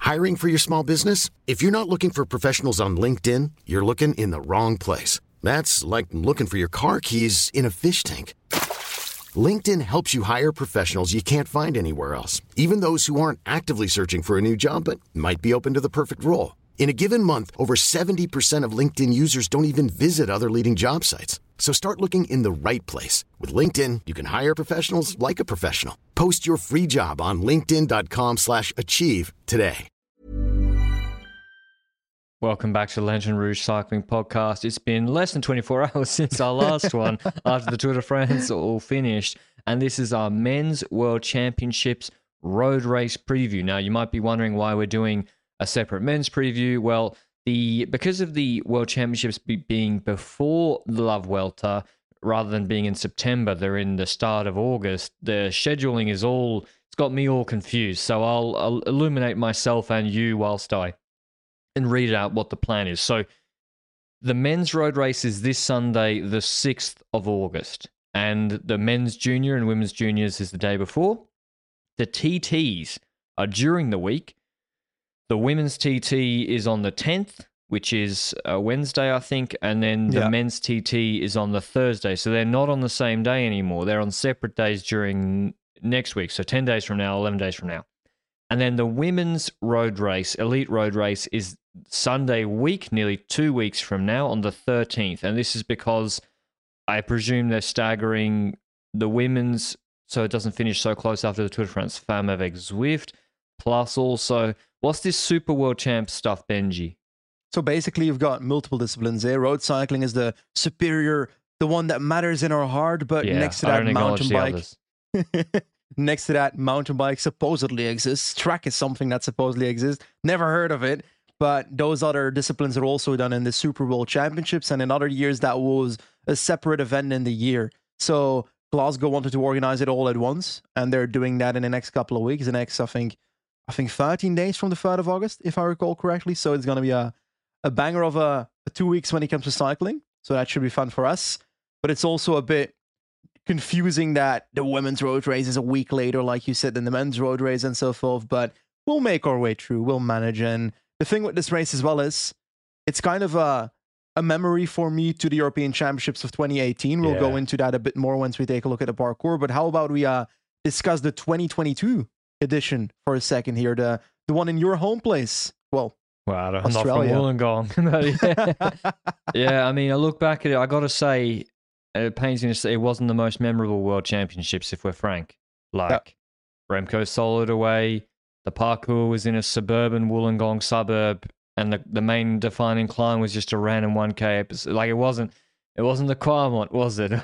Hiring for your small business? If you're not looking for professionals on LinkedIn, you're looking in the wrong place. That's like looking for your car keys in a fish tank. LinkedIn helps you hire professionals you can't find anywhere else, even those who aren't actively searching for a new job but might be open to the perfect role. In a given month, over 70% of LinkedIn users don't even visit other leading job sites. So start looking in the right place. With LinkedIn, you can hire professionals like a professional. Post your free job on linkedin.com/achieve today. Welcome back to the Legend Rouge Cycling Podcast. It's been less than 24 hours since our last one after the Tour de France all finished. And this is our Men's World Championships road race preview. Now, you might be wondering why we're doing a separate men's preview. Well, because of the World Championships being before the La Vuelta, rather than being in September, they're in the start of August. The scheduling it's got me all confused. So I'll illuminate myself and you whilst I and read out what the plan is. So the men's road race is this Sunday, the 6th of August. And the men's junior and women's juniors is the day before. The TTs are during the week. The women's TT is on the 10th, which is Wednesday, I think. And then the men's TT is on the Thursday. So they're not on the same day anymore. They're on separate days during next week. So 10 days from now, 11 days from now. And then the women's road race, elite road race, is Sunday week, nearly 2 weeks from now, on the 13th. And this is because I presume they're staggering the women's so it doesn't finish so close after the Tour de France Femmes avec Zwift. Plus also, what's this Super World Champ stuff, Benji? So basically, you've got multiple disciplines there. Road cycling is the superior, the one that matters in our heart, but next to that, mountain bike. Next to that, mountain bike supposedly exists. Track is something that supposedly exists. Never heard of it. But those other disciplines are also done in the Super World Championships. And in other years, that was a separate event in the year. So Glasgow wanted to organize it all at once. And they're doing that in the next couple of weeks. The next, I think 13 days from the 3rd of August, if I recall correctly. So it's going to be a banger of a 2 weeks when it comes to cycling. So that should be fun for us. But it's also a bit confusing that the women's road race is a week later, like you said, than the men's road race and so forth. But we'll make our way through. We'll manage. And the thing with this race as well is it's kind of a memory for me to the European Championships of 2018. We'll go into that a bit more once we take a look at the parcours. But how about we discuss the 2022 edition for a second here, the one in your home place? Well, I'm not from Wollongong. Yeah, I mean, I look back at it, I got to say, it pains me to say it wasn't the most memorable World Championships, if we're frank. Remco soloed away, the parkour was in a suburban Wollongong suburb, and the main defining climb was just a random 1K. Like, it wasn't the Quamont, was it?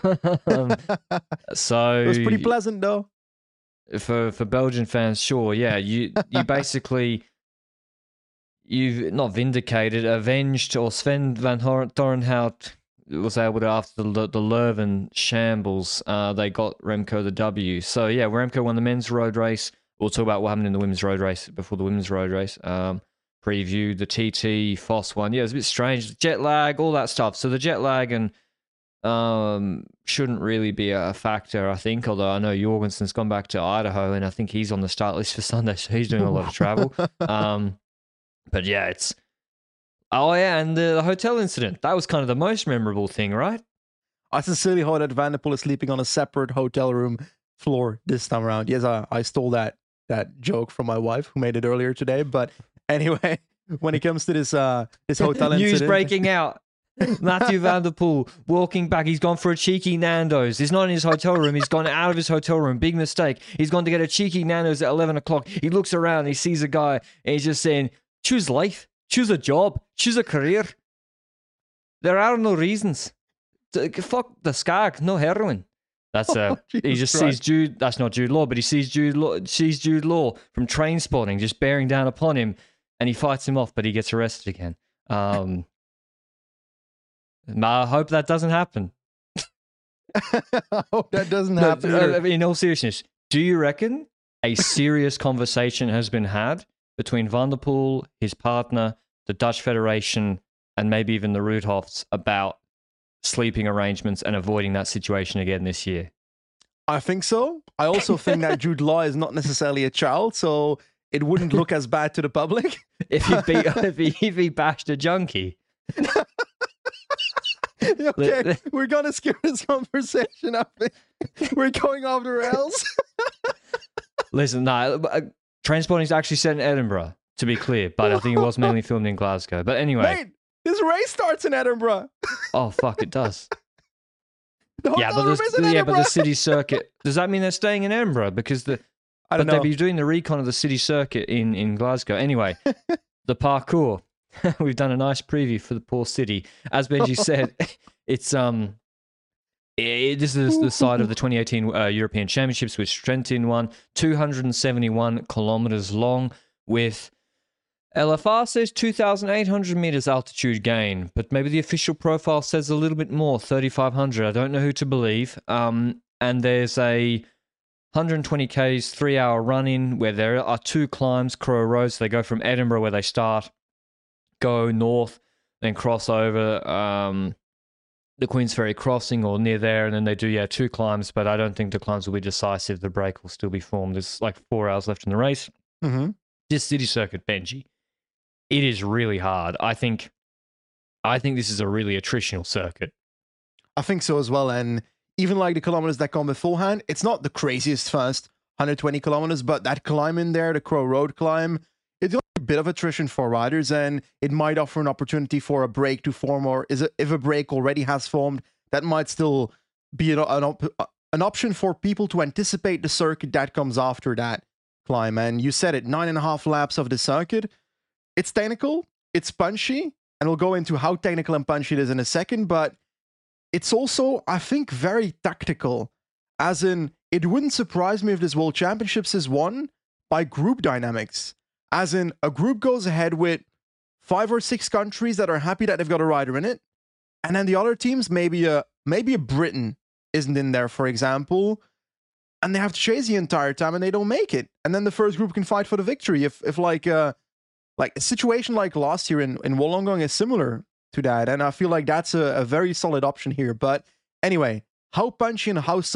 So it was pretty pleasant, though. For Belgian fans, sure, yeah. You basically... You've not vindicated, avenged, or Sven van Thornhout was able to, after the Leuven shambles, they got Remco the W. So yeah, Remco won the men's road race. We'll talk about what happened in the women's road race before the women's road race. Preview the TT Foss one. Yeah, it was a bit strange. Jet lag, all that stuff. So the jet lag and shouldn't really be a factor, I think. Although I know Jorgensen's gone back to Idaho, and I think he's on the start list for Sunday, so he's doing a lot of travel. But yeah, and the hotel incident. That was kind of the most memorable thing, right? I sincerely hope that Van der Poel is sleeping on a separate hotel room floor this time around. Yes, I stole that joke from my wife, who made it earlier today. But anyway, when it comes to this hotel incident... News breaking out. Mathieu Van der Poel walking back. He's gone for a cheeky Nando's. He's not in his hotel room. He's gone out of his hotel room. Big mistake. He's gone to get a cheeky Nando's at 11 o'clock. He looks around and he sees a guy and he's just saying... Choose life, choose a job, choose a career. There are no reasons. Fuck the skag, no heroin. That's he just sees Jude. That's not Jude Law, but he sees Jude Law from Trainspotting just bearing down upon him, and he fights him off, but he gets arrested again. I hope that doesn't happen. I hope that doesn't happen. In all seriousness, do you reckon a serious conversation has been had between Van der Poel, his partner, the Dutch Federation, and maybe even the Roothofts about sleeping arrangements and avoiding that situation again this year? I think so. I also think that Jude Law is not necessarily a child, so it wouldn't look as bad to the public. if he bashed a junkie. Okay, we're gonna skip this conversation up. We're going off the rails. Listen, Trainspotting is actually set in Edinburgh, to be clear, but I think it was mainly filmed in Glasgow. But anyway, Mate, this race starts in Edinburgh. Oh fuck, it does. But the city circuit. Does that mean they're staying in Edinburgh? Because they'd be doing the recon of the city circuit in Glasgow. Anyway, the parkour. We've done a nice preview for the poor city. As Benji said, it's this is the side of the 2018 European Championships, which Trentin won, 271 kilometers long, with LFR says 2,800 meters altitude gain, but maybe the official profile says a little bit more, 3,500. I don't know who to believe. And there's a 120 Ks, 3-hour run-in where there are 2 climbs, Crow Road. So they go from Edinburgh, where they start, go north, then cross over the Queen's Ferry crossing or near there, and then they do 2 climbs, but I don't think the climbs will be decisive. The break will still be formed. There's like 4 hours left in the race. Mm-hmm. This city circuit, Benji, it is really hard. I think this is a really attritional circuit. I think so as well, and even like the kilometers that come beforehand, it's not the craziest first 120 kilometers, but that climb in there, the Crow Road climb, it's a bit of attrition for riders, and it might offer an opportunity for a break to form, or if a break already has formed, that might still be an option for people to anticipate the circuit that comes after that climb. And you said it, 9.5 laps of the circuit. It's technical, it's punchy, and we'll go into how technical and punchy it is in a second, but it's also, I think, very tactical. As in, it wouldn't surprise me if this World Championships is won by group dynamics. As in, a group goes ahead with 5 or 6 countries that are happy that they've got a rider in it, and then the other teams, maybe a Britain isn't in there, for example, and they have to chase the entire time and they don't make it. And then the first group can fight for the victory. If like a situation like last year in Wollongong is similar to that, and I feel like that's a very solid option here. But anyway, how punchy and how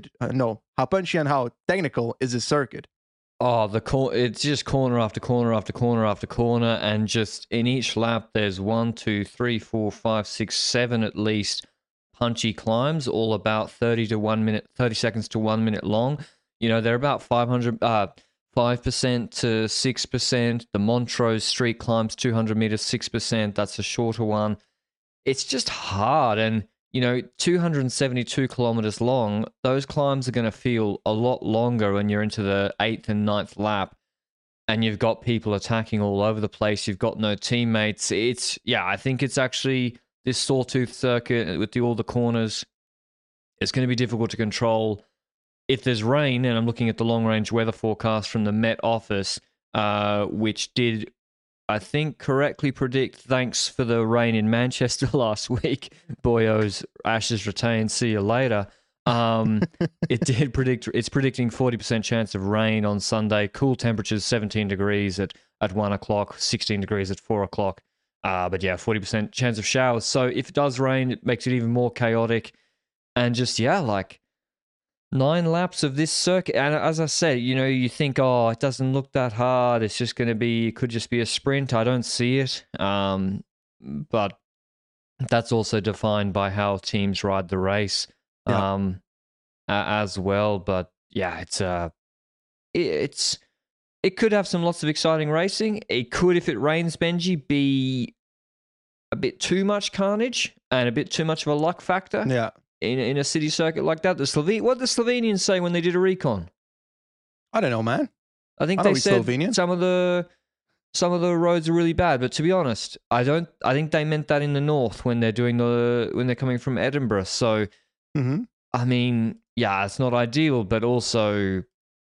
technical is this circuit? Oh, it's just corner after corner after corner after corner, and just in each lap there's 1, 2, 3, 4, 5, 6, 7 at least punchy climbs, all about 30 seconds to 1 minute long. You know, they're about 5% to 6%. The Montrose street climbs 200 meters, 6%. That's a shorter one. It's just hard, and 272 kilometers long, those climbs are going to feel a lot longer when you're into the 8th and 9th lap and you've got people attacking all over the place. You've got no teammates. I think it's actually this sawtooth circuit with all the corners. It's going to be difficult to control. If there's rain, and I'm looking at the long-range weather forecast from the Met Office, which did, I think, correctly predict, thanks for the rain in Manchester last week, boyos, Ashes retained, see you later. It's predicting 40% chance of rain on Sunday, cool temperatures, 17 degrees at 1 o'clock, 16 degrees at 4 o'clock. But 40% chance of showers. So if it does rain, it makes it even more chaotic. And just, 9 laps of this circuit. And as I said, you think, it doesn't look that hard. It's just going to be, it could just be a sprint. I don't see it. But that's also defined by how teams ride the race as well. But it could have lots of exciting racing. It could, if it rains, Benji, be a bit too much carnage and a bit too much of a luck factor. Yeah. In a city circuit like that. What did the Slovenians say when they did a recon? I don't know, man. I think they said some of the roads are really bad, but to be honest, I think they meant that in the north when they're coming from Edinburgh. So I mean, it's not ideal, but also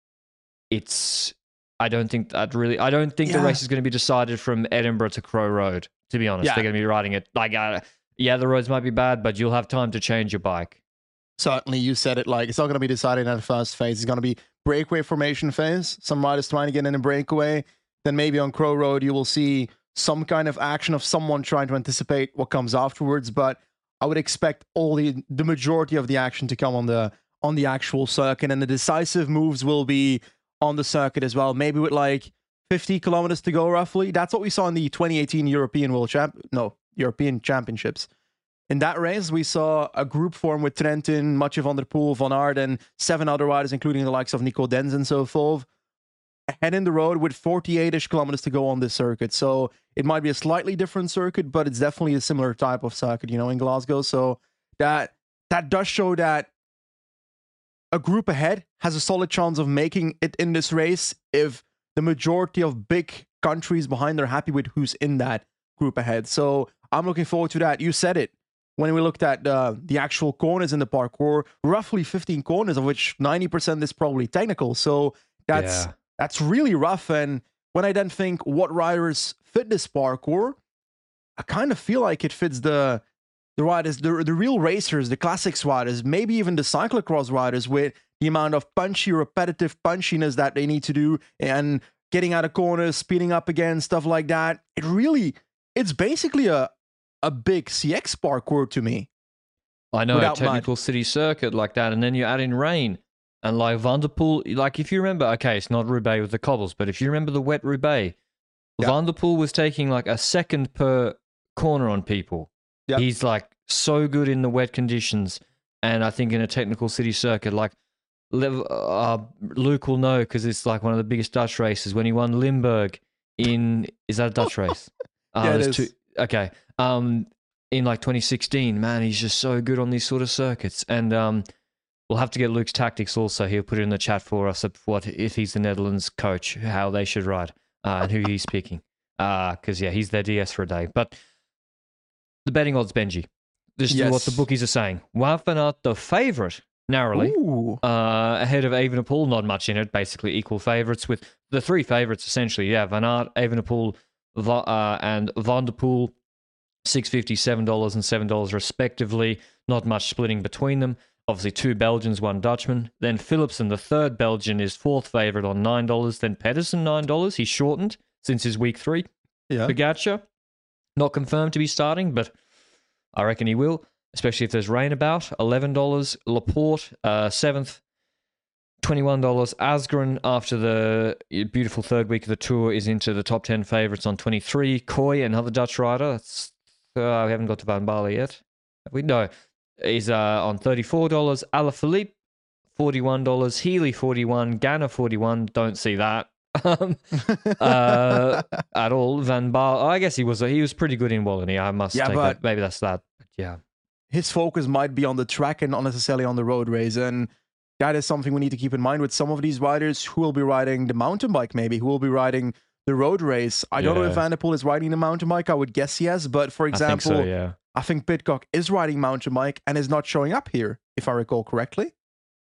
I don't think the race is going to be decided from Edinburgh to Crow Road, to be honest. They're going to be riding it like the roads might be bad, but you'll have time to change your bike. Certainly, you said it, it's not going to be decided in the first phase. It's going to be breakaway formation phase. Some riders trying to get in a breakaway. Then maybe on Crow Road, you will see some kind of action of someone trying to anticipate what comes afterwards. But I would expect the majority of the action to come on the actual circuit, and the decisive moves will be on the circuit as well. Maybe with 50 kilometers to go, roughly. That's what we saw in the 2018 European Championships. In that race, we saw a group form with Trentin, Mathieu van der Poel, Van Aert, and 7 other riders, including the likes of Nico Denz and so forth, ahead in the road with 48-ish kilometers to go on this circuit. So it might be a slightly different circuit, but it's definitely a similar type of circuit, in Glasgow. So that does show that a group ahead has a solid chance of making it in this race if the majority of big countries behind are happy with who's in that group ahead. So I'm looking forward to that. You said it. When we looked at the actual corners in the parkour, roughly 15 corners, of which 90% is probably technical. So that's really rough. And when I then think what riders fit this parkour, I kind of feel like it fits the riders, the real racers, the classics riders, maybe even the cyclocross riders, with the amount of punchy, repetitive punchiness that they need to do and getting out of corners, speeding up again, stuff like that. It's basically a big CX parkour to me. I know, a technical city circuit like that, and then you add in rain. And like Van der Poel, like if you remember, okay, it's not Roubaix with the cobbles, but if you remember the wet Roubaix, Van der Poel was taking like a second per corner on people. Yep. He's like so good in the wet conditions. And I think in a technical city circuit, like Luke will know because it's like one of the biggest Dutch races when he won Limburg is that a Dutch race? Yeah, it is. Okay. In like 2016, man, he's just so good on these sort of circuits. And we'll have to get Luke's tactics also. He'll put it in the chat for us of what, if he's the Netherlands coach, how they should ride and who he's picking. Because, he's their DS for a day. But the betting odds, Benji. This is what the bookies are saying. Wout van Aert, the favourite, narrowly, ahead of Evenepoel. Not much in it, basically equal favourites with the 3 favourites, essentially. Yeah, Van Aert, Evenepoel, and Van der Poel, $6.50, $7 and $7 respectively. Not much splitting between them. Obviously 2 Belgians, 1 Dutchman. Then Philipsen, the 3rd Belgian, is 4th favourite on $9. Then Pedersen, $9. He's shortened since his week 3. Yeah. Pogacar, not confirmed to be starting, but I reckon he will, especially if there's rain about. $11. Laporte, 7th, $21. Asgreen, after the beautiful 3rd week of the Tour, is into the top 10 favourites on 23. Kooi, another Dutch rider. We haven't got to Van Baarle yet. Have we? No. Is on $34. Alaphilippe, $41. Healy, $41. Ganna, $41. Don't see that at all. Van Baarle, I guess he was pretty good in Wallonie. I must take that. Maybe that's that. But yeah. His focus might be on the track and not necessarily on the road race. And that is something we need to keep in mind with some of these riders who will be riding the mountain bike, maybe, who will be riding the road race. I don't know if Van der Poel is riding the mountain bike. I would guess yes. But for example, I think Pidcock is riding mountain bike and is not showing up here, if I recall correctly.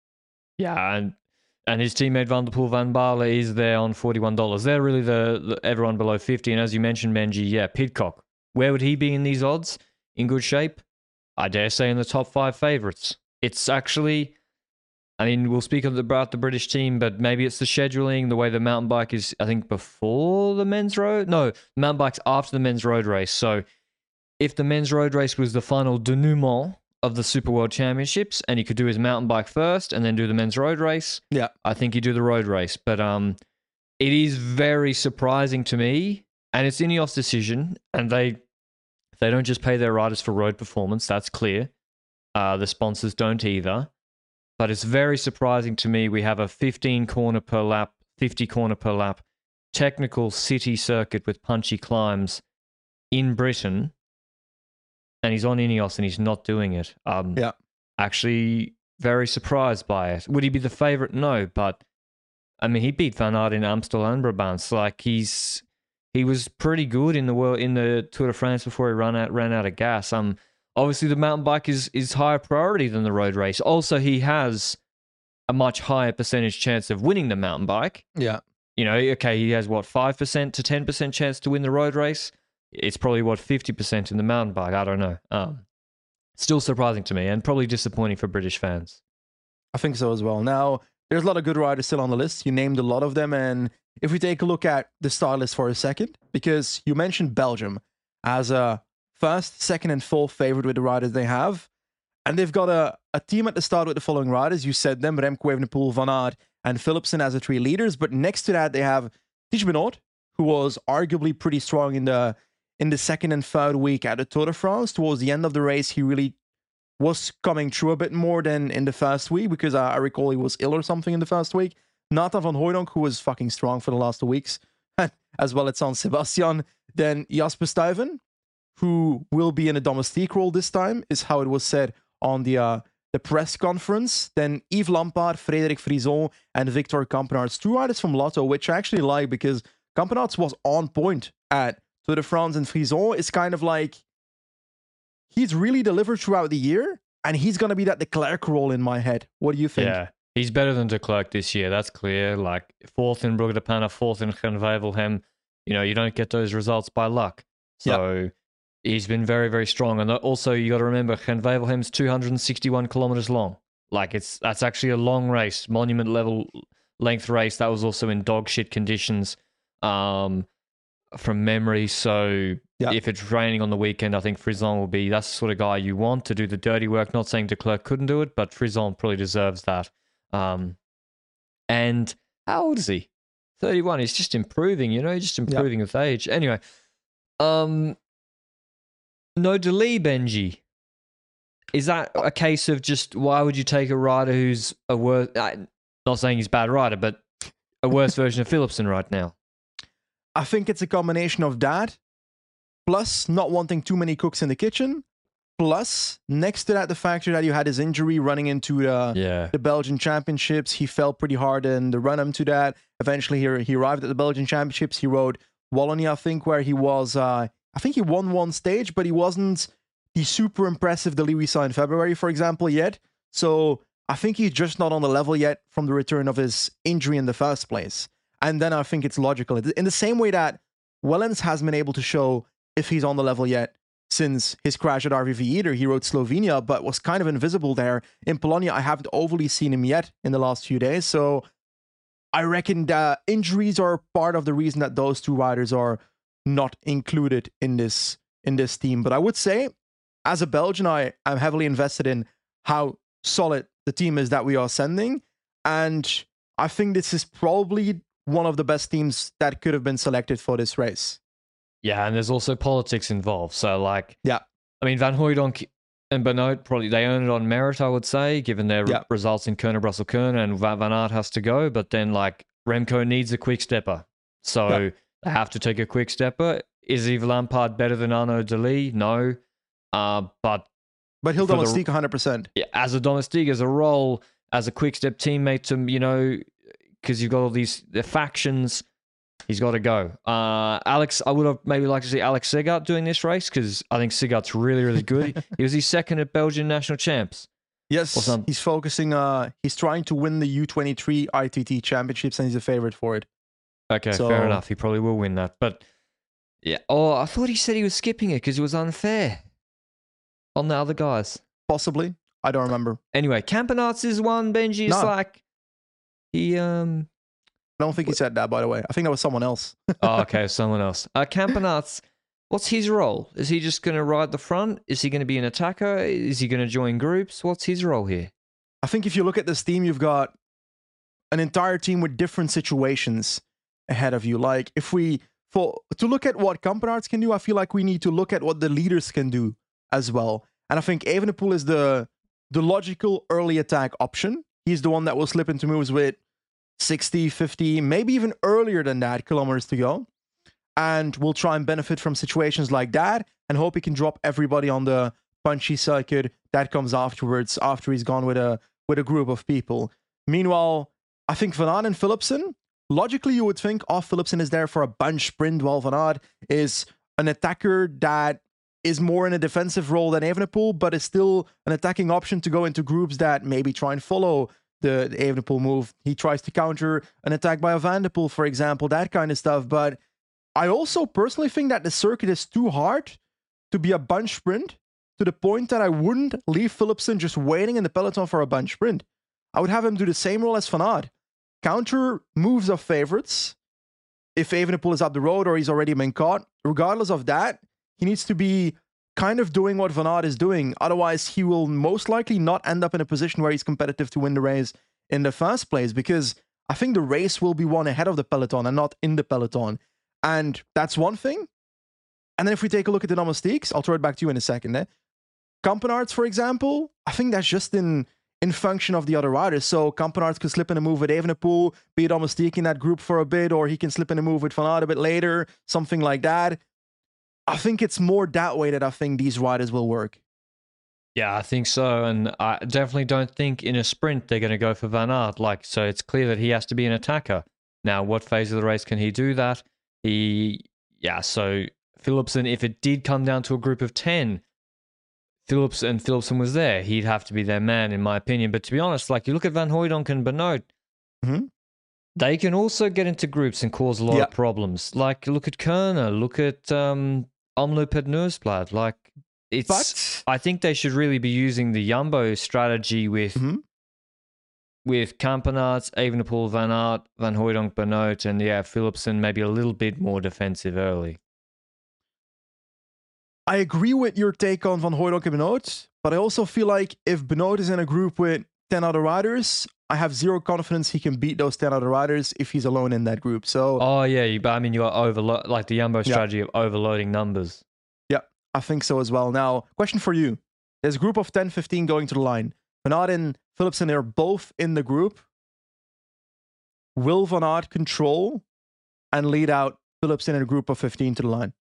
Yeah, and his teammate Van der Poel, Van Baarle, is there on $41. They're really the everyone below 50. And as you mentioned, Benji, Pidcock, where would he be in these odds? In good shape? I dare say in the top 5 favourites. It's actually, I mean, we'll speak about the British team, but maybe it's the scheduling, the way the mountain bike is, I think, before the men's road. No, the mountain bike's after the men's road race. So if the men's road race was the final denouement of the Super World Championships and he could do his mountain bike first and then do the men's road race, I think he'd do the road race. But it is very surprising to me, and it's Ineos' decision, and they don't just pay their riders for road performance, that's clear. The sponsors don't either. But it's very surprising to me we have a 15 corner per lap, 50 corner per lap, technical city circuit with punchy climbs in Britain, and he's on Ineos and he's not doing it. Actually, very surprised by it. Would he be the favourite? No, but I mean, he beat Van Aert in Amstel and Brabants. Like he was pretty good in the Tour de France before he ran out of gas. Obviously, the mountain bike is higher priority than the road race. Also, he has a much higher percentage chance of winning the mountain bike. Yeah. He has 5% to 10% chance to win the road race. It's probably 50% in the mountain bike. I don't know. Still surprising to me and probably disappointing for British fans. I think so as well. Now, there's a lot of good riders still on the list. You named a lot of them. And if we take a look at the start list for a second, because you mentioned Belgium as a first, second, and fourth favorite with the riders they have. And they've got a team at the start with the following riders. You said them, Remco Evenepoel, Van Aert, and Philipsen as the 3 leaders. But next to that, they have Tiesj Benoot, who was arguably pretty strong in the second and third week at the Tour de France. Towards the end of the race, he really was coming through a bit more than in the first week, because I recall he was ill or something in the first week. Nathan van Hooijdonk, who was fucking strong for the last 2 weeks, as well as San Sebastian. Then Jasper Stuyven, who will be in a domestique role this time, is how it was said on the press conference. Then Yves Lampaert, Frédéric Frison, and Victor Campenaerts, 2 riders from Lotto, which I actually like, because Campenaerts was on point at Tour de France, and Frison is kind of like, he's really delivered throughout the year, and he's going to be that De Klerk role in my head. What do you think? Yeah, he's better than De Klerk this year, that's clear. Like, 4th in Brugge de Panne, 4th in Gent-Wevelgem. You don't get those results by luck. So he's been very, very strong. And also, you got to remember, Gent-Wevelgem's 261 kilometers long. Like, that's actually a long race, monument level length race. That was also in dog shit conditions from memory. So if it's raining on the weekend, I think Frison will be, that's the sort of guy you want to do the dirty work. Not saying De Klerk couldn't do it, but Frison probably deserves that. And how old is he? 31. He's just improving, he's just improving with age. Anyway, no delay, Benji. Is that a case of just, why would you take a rider who's a worse, not saying he's a bad rider, but a worse version of Philipsen right now? I think it's a combination of that, plus not wanting too many cooks in the kitchen, plus next to that, the factor that you had his injury running into the Belgian Championships. He fell pretty hard in the run-up to that. Eventually, he arrived at the Belgian Championships. He rode Wallonia, I think, where he was, I think he won one stage, but he wasn't the super impressive Delay we saw in February, for example, yet. So I think he's just not on the level yet from the return of his injury in the first place. And then I think it's logical. In the same way that Wellens hasn't been able to show if he's on the level yet since his crash at RVV either. He rode Slovenia, but was kind of invisible there. In Polonia, I haven't overly seen him yet in the last few days. So I reckon that injuries are part of the reason that those 2 riders are not included in this team. But I would say, as a Belgian, I am heavily invested in how solid the team is that we are sending. And I think this is probably one of the best teams that could have been selected for this race. Yeah, and there's also politics involved. So, I mean, Van Hooijdonk and Benoot, probably they earn it on merit, I would say, given their results in Kuurne-Brussels-Kuurne, and Van Aert has to go. But then, Remco needs a quick stepper. So they have to take a quick stepper. Is Yves Lampaert better than Arnaud Delay? No. But he'll domestique 100%. Yeah, as a domestique, as a role, as a quick step teammate to, because you've got all the factions, he's got to go. Alex, I would have maybe liked to see Alex Segaert doing this race, because I think Segaert's really, really good. He was his second at Belgian national champs. Yes, he's focusing, he's trying to win the U23 ITT championships, and he's a favorite for it. Okay, fair enough. He probably will win that. But, yeah. Oh, I thought he said he was skipping it because it was unfair on the other guys. Possibly. I don't remember. Anyway, Campenaerts is one. Benji is he I don't think he said that, by the way. I think that was someone else. Oh, okay, someone else. Campenaerts, what's his role? Is he just going to ride the front? Is he going to be an attacker? Is he going to join groups? What's his role here? I think if you look at this team, you've got an entire team with different situations ahead of you. Like, to look at what Campenaerts can do, I feel like we need to look at what the leaders can do as well. And I think Evenepoel is the logical early attack option. He's the one that will slip into moves with 60, 50, maybe even earlier than that kilometers to go. And we'll try and benefit from situations like that and hope he can drop everybody on the punchy circuit that comes afterwards, after he's gone with a group of people. Meanwhile, I think Van Aert and Philipsen, logically you would think, Philipsen is there for a bunch sprint, while Van Aert is an attacker that is more in a defensive role than Evenepoel, but is still an attacking option to go into groups that maybe try and follow the Evenepoel move. He tries to counter an attack by a Van der Poel, for example, that kind of stuff. But I also personally think that the circuit is too hard to be a bunch sprint, to the point that I wouldn't leave Philipsen just waiting in the peloton for a bunch sprint. I would have him do the same role as Van Aert. Counter moves of favorites. If Evenepoel is up the road or he's already been caught, regardless of that, he needs to be kind of doing what Van Aert is doing. Otherwise, he will most likely not end up in a position where he's competitive to win the race in the first place, because I think the race will be won ahead of the peloton and not in the peloton. And that's one thing. And then if we take a look at the domestiques, I'll throw it back to you in a second. Kampenaerts, for example, I think that's just in function of the other riders. So Kampenaerts could slip in a move with Evenepoel, be a domestique in that group for a bit, or he can slip in a move with Van Aert a bit later, something like that. I think it's more that way that I think these riders will work. Yeah, I think so. And I definitely don't think in a sprint they're going to go for Van Aert. So it's clear that he has to be an attacker. Now, what phase of the race can he do that? So Philipsen, if it did come down to a group of 10, Philipsen was there, he'd have to be their man, in my opinion. But to be honest, like you look at Van Hooijdonk and Benoot, they can also get into groups and cause a lot of problems. Like look at Kerner, look at Omloop at Nieuwsblad. Like I think they should really be using the Jumbo strategy with Kampenaerts, Evenepoel, Van Aert, Van Hooijdonk, Benoot, and Philipsen maybe a little bit more defensive early. I agree with your take on Van Hooijdonk and Benoot, but I also feel like if Benoot is in a group with 10 other riders, I have zero confidence he can beat those 10 other riders if he's alone in that group. So, you got like the Jumbo strategy of overloading numbers. Yeah, I think so as well. Now, question for you. There's a group of 10, 15 going to the line. Van Aert and Philipsen, they're both in the group. Will Van Aert control and lead out Philipsen in a group of 15 to the line?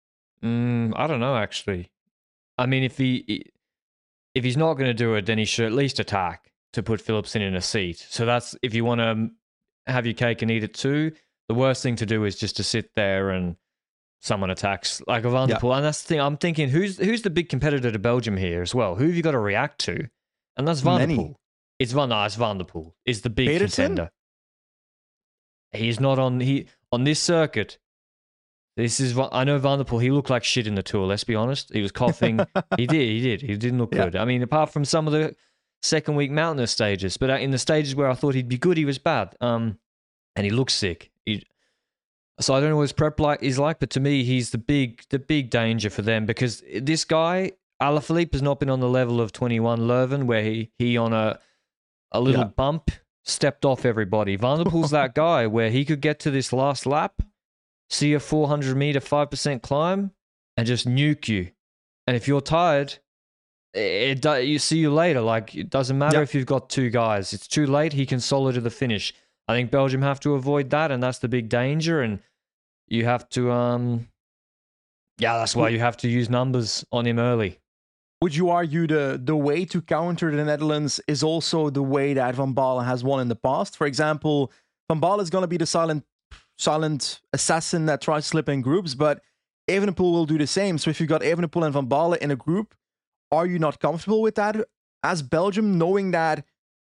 I don't know, actually. I mean, if he's not going to do it, then he should at least attack to put Philipsen in a seat. So that's, if you want to have your cake and eat it too, the worst thing to do is just to sit there and someone attacks like a Van der Poel. And that's the thing, I'm thinking, who's the big competitor to Belgium here as well? Who have you got to react to? And that's Van der Poel. It's Van der Poel is the big contender. He's not on this circuit. I know Van der Poel, he looked like shit in the Tour, let's be honest. He was coughing. He did. He didn't look good. I mean, apart from some of the second week mountainous stages, but in the stages where I thought he'd be good, he was bad. And he looks sick. So I don't know what his prep is like, but to me, he's the big danger for them because this guy, Alaphilippe, has not been on the level of 21 Leuven, where he on a little bump stepped off everybody. Van der Poel's that guy where he could get to this last lap, see a 400-meter 5% climb, and just nuke you. And if you're tired, you see you later. Like, it doesn't matter if you've got two guys. It's too late. He can solo to the finish. I think Belgium have to avoid that, and that's the big danger. And you have to, that's why you have to use numbers on him early. Would you argue the way to counter the Netherlands is also the way that Van Baarle has won in the past? For example, Van Baarle is going to be the silent assassin that tries to slip in groups, but Evenepoel will do the same. So if you've got Evenepoel and Van Baarle in a group, are you not comfortable with that as Belgium, knowing that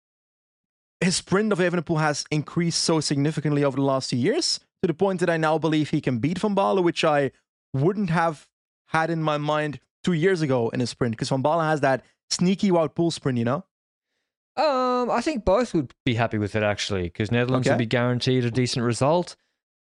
his sprint of Evenepoel has increased so significantly over the last 2 years, to the point that I now believe he can beat Van Baarle, which I wouldn't have had in my mind 2 years ago in a sprint, because Van Baarle has that sneaky Wout Poels sprint, you know? I think both would be happy with it, actually, because Netherlands would be guaranteed a decent result,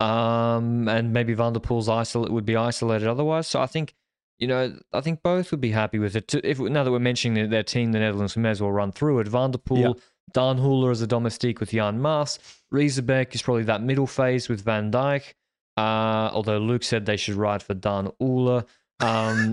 and maybe Van der Poel's would be isolated otherwise. So I think, both would be happy with it. Now that we're mentioning their team, the Netherlands, we may as well run through it. Van der Poel, Dan Hooler as a domestique with Jan Maas. Riesebeck is probably that middle phase with Van Dijk, although Luke said they should ride for Dan Hooler. Van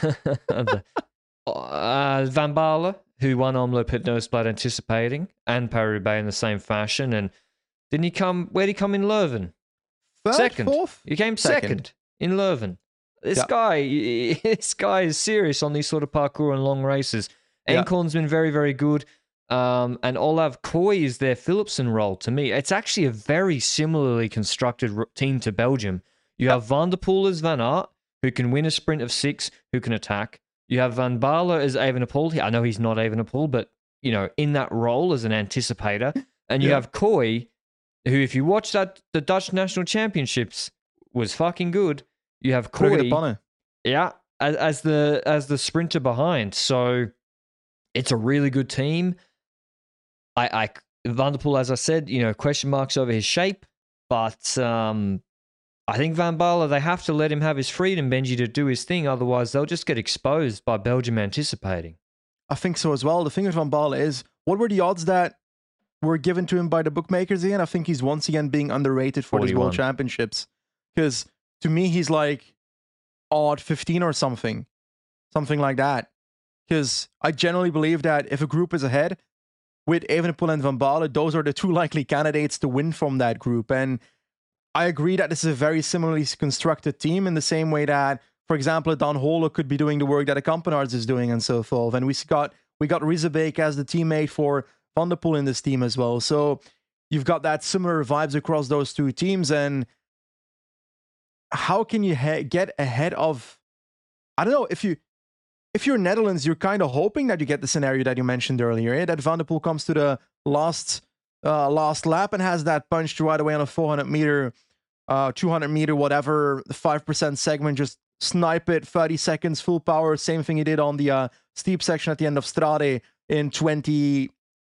Baarle, who won Omloop at Nieuwsblad anticipating, and Paris-Roubaix in the same fashion. And where'd he come in Leuven? Second. Fourth? He came second in Leuven. This guy is serious on these sort of parkour and long races. Enkorn's been very, very good. And Olav Koy is their Philipsen role to me. It's actually a very similarly constructed team to Belgium. You have Van der Poel as Van Aert, who can win a sprint of 6, who can attack. You have Van Baarle as Evenepoel. I know he's not Evenepoel, but, in that role as an anticipator. And you have Koy, who, if you watch the Dutch National Championships, was fucking good. You have Koy, as the sprinter behind. So it's a really good team. Van der Poel, as I said, question marks over his shape, but I think Van Baarle, they have to let him have his freedom, Benji, to do his thing. Otherwise, they'll just get exposed by Belgium anticipating. I think so as well. The thing with Van Baarle is, what were the odds that were given to him by the bookmakers again? I think he's once again being underrated for 41. these World Championships. Because to me, he's like odd 15 or something like that. Because I generally believe that if a group is ahead with Evenepoel and Van Baarle, those are the two likely candidates to win from that group. And I agree that this is a very similarly constructed team in the same way that, for example, Dan Hole could be doing the work that a Campenaerts is doing and so forth. And we got Riesebeek as the teammate for Van der Poel in this team as well. So you've got that similar vibes across those two teams. And how can you get ahead of, I don't know, if you're Netherlands, you're kind of hoping that you get the scenario that you mentioned earlier, that Van der Poel comes to the last lap and has that punch right away on a 400 meter, 200 meter, whatever, 5% segment, just snipe it, 30 seconds, full power. Same thing he did on the steep section at the end of Strade in 2020?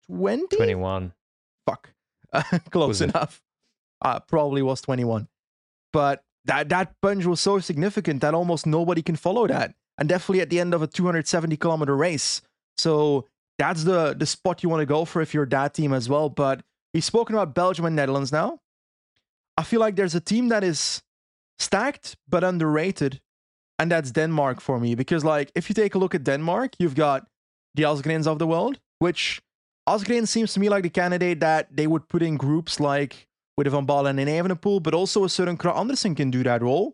21. Fuck. Close enough. Probably was 21. But that punch was so significant that almost nobody can follow that. And definitely at the end of a 270 kilometer race. So that's the spot you want to go for if you're that team as well. But we've spoken about Belgium and Netherlands now. I feel like there's a team that is stacked but underrated, and that's Denmark for me. Because like if you take a look at Denmark, you've got the Asgrens of the world, which Asgreen seems to me like the candidate that they would put in groups like with Van Baarle and Evenepoel, but also a certain Kragh Andersen can do that role.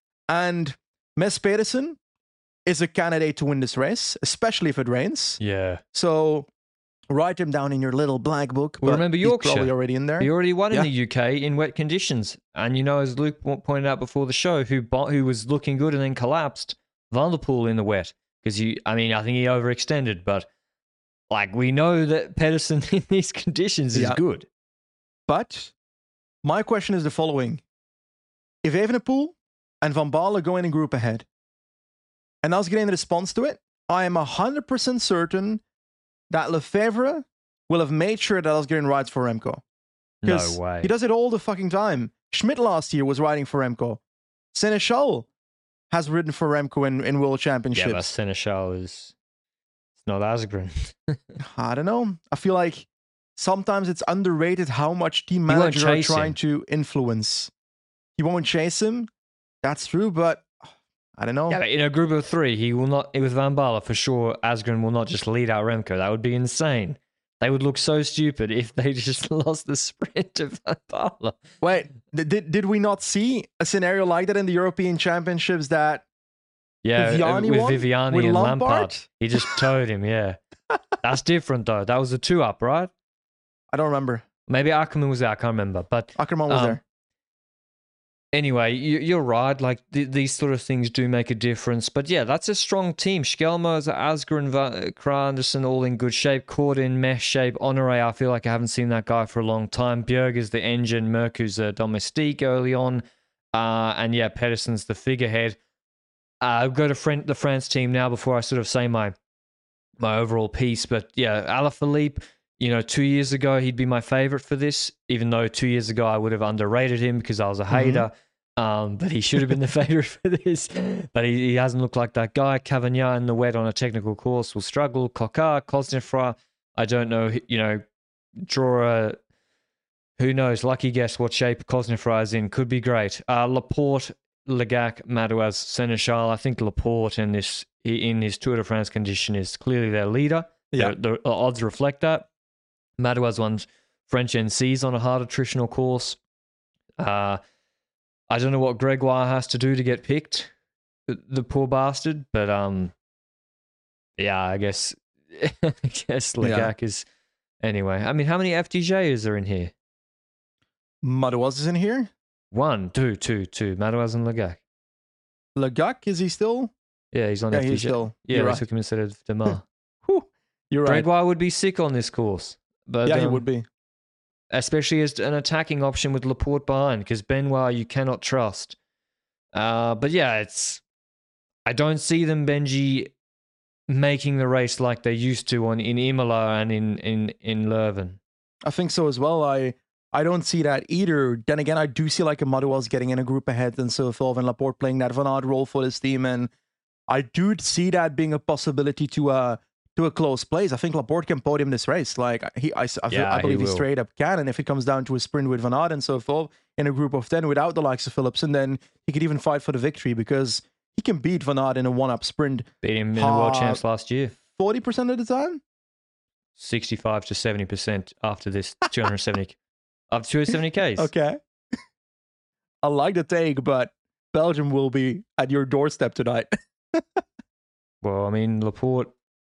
And Mads Pedersen is a candidate to win this race, especially if it rains. Yeah. So write him down in your little black book. Well, remember Yorkshire. He's probably already in there. He already won in the UK in wet conditions. And, you know, as Luke pointed out before the show, who was looking good and then collapsed, Van der Poel in the wet. Because, I think he overextended. But, like, we know that Pedersen in these conditions is good. But my question is the following. If Evenepoel and Van Baarle go in a group ahead, and Asgreen responds to it, I am 100% certain that Lefevre will have made sure that Asgreen rides for Remco. No way. He does it all the fucking time. Schmidt last year was riding for Remco. Seneschal has ridden for Remco in World Championships. Yeah, but Seneschal it's not Asgreen. I don't know. I feel like sometimes it's underrated how much team managers are trying to influence. He won't chase him. That's true, but I don't know. Yeah, in a group of three, he will not, with Van Baarle, for sure, Asgreen will not just lead out Remco. That would be insane. They would look so stupid if they just lost the sprint to Van Baarle. Wait, did we not see a scenario like that in the European Championships that Viviani with Viviani and Lampard? He just towed him, yeah. That's different, though. That was a 2-up, right? I don't remember. Maybe Ackerman was there. I can't remember. But Ackerman was there. Anyway, you're right. Like these sort of things do make a difference. But yeah, that's a strong team. Schelmers, Asgreen, Kragh Andersen, all in good shape. Cord in mesh shape. Honoré, I feel like I haven't seen that guy for a long time. Bjerg is the engine. Merku's a domestique early on. And yeah, Pedersen's the figurehead. I'll go to the France team now before I sort of say my overall piece. But yeah, Alaphilippe, 2 years ago, he'd be my favorite for this, even though 2 years ago I would have underrated him because I was a hater. But he should have been the favorite for this. But he hasn't looked like that guy. Cavagna in the wet on a technical course will struggle. Coquard, Cosnefroy, I don't know, draw a, who knows, lucky guess what shape Cosnefroy is in. Could be great. Laporte, Legac, Madouas, Seneschal. I think Laporte in his Tour de France condition is clearly their leader. Yeah. The odds reflect that. Madouas won French NCs on a hard attritional course. I don't know what Gregoire has to do to get picked, the poor bastard. But yeah, I guess Legac is. Anyway, I mean, how many FDJs are in here? Madouas is in here? 1, 2. Madouas and Legac. Legac, is he still? Yeah, he's on FDJ. He's still. Yeah, they took him instead of Demar. You're right. Gregoire would be sick on this course. But, yeah, he would be. Especially as an attacking option with Laporte behind, because Benoit you cannot trust. But yeah, I don't see them, Benji, making the race like they used to in Imola and in Leuven. I think so as well. I don't see that either. Then again, I do see like a Madouas getting in a group ahead and so forth, and Laporte playing that Van Aert role for this team, and I do see that being a possibility to to a close place. I think Laporte can podium this race. Like I believe he straight up can. And if it comes down to a sprint with Van Aert and so forth in a group of 10 without the likes of Philipsen, then he could even fight for the victory because he can beat Van Aert in a one-up sprint. Beat him in the World Champs last year. 40% of the time? 65 to 70% after this 270 after 270 Ks. Okay. I like the take, but Belgium will be at your doorstep tonight. Well, I mean, Laporte,